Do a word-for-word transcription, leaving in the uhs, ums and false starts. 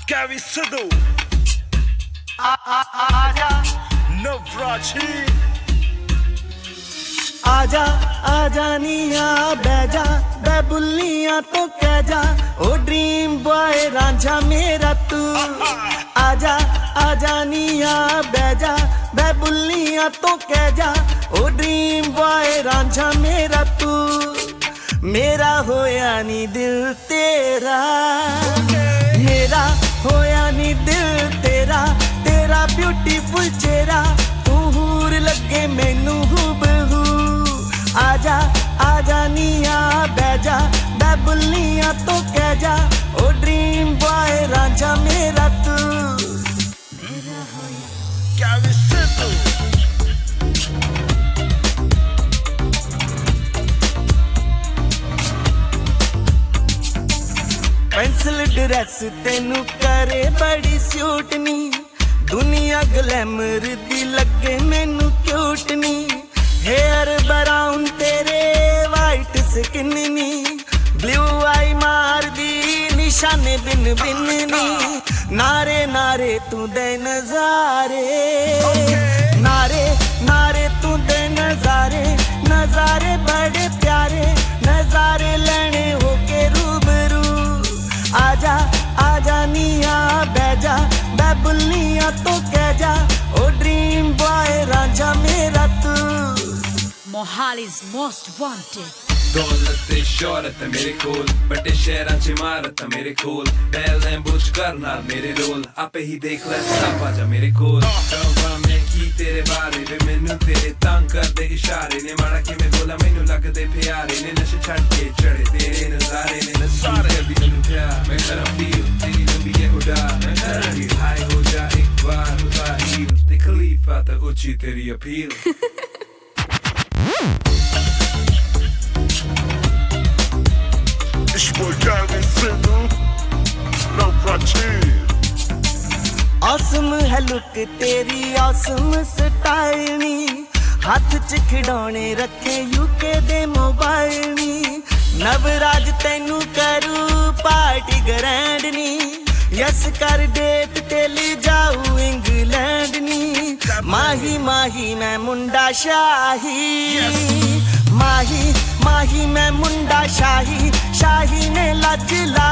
Gary Sidhu आजा Navrachi आजा आजा निया बैजा बै बुल्लियां तो कह जा ओ ड्रीम बॉय रांझा मेरा तू आजा आजा निया बैजा बै बुल्लियां तो कह जा ओ ड्रीम बॉय रांझा मेरा तू मेरा होया नी दिल तेरा मेरा होया नी दिल तेरा तेरा ब्यूटीफुल चेहरा तू हूर लगे मैनू हूबहू आजा आजा निया बैजा बै बुल्लियां तो कह जा ओ ड्रीम बॉय रांझा मेरा तू मेरा होया Gary Sidhu पेंसिल ड्रेस तेनू करे बड़ी सूट नी दुनिया ग्लैमर दी लगे मैनू क्यूट नी हेयर ब्राउन तेरे वाइट स्किन नी ब्लू आई मार दी निशाने बिन बिन नी नारे नारे तू दे नजारे नारे नारे तू दे नजारे नजारे बड़े प्यारे नजारे लेने होके रूबरू आजा आजा निया बैजा बै बुल्लियां तो कह जा ओ ड्रीम बॉय रांझा मेरा तू Mohali's most wanted. दौलत ते शौहरत मेरे कोल बड़े शहरां च इमारत मेरे कोल बैलें बुझ करना मेरे रोल आपे ही देख ले सब आजा मेरे कोल कवा मैं की तेरे बारे वे मैनू तेरे तंग कर दे इशारे ने माड़ा कि मैं बोला मैनू लगदे प्यारे ने नशे छड़ के चढ़े तेरे नजारे ने नजारे भी मैनू प्यार मैं करा फील तेरी लंबी ये उड़ा मैं करा भी हाई हो जा एक बार उदा हील ते खलीफा ते ऊंची तेरी appeal It's boy Gary Sidhu Navrachi awesome है लुक तेरी औसम स्टाइल नी हाथ च खिडौने रखे यूके दे मोबाइल नी नवराज तैनू करू पार्टी ग्रैंड नी यस कर डेट ते ले जाऊ इंग्लैंड नी माही माही मैं मुंडा शाही माही माही मैं मुंडा शाही शाही ने लज ला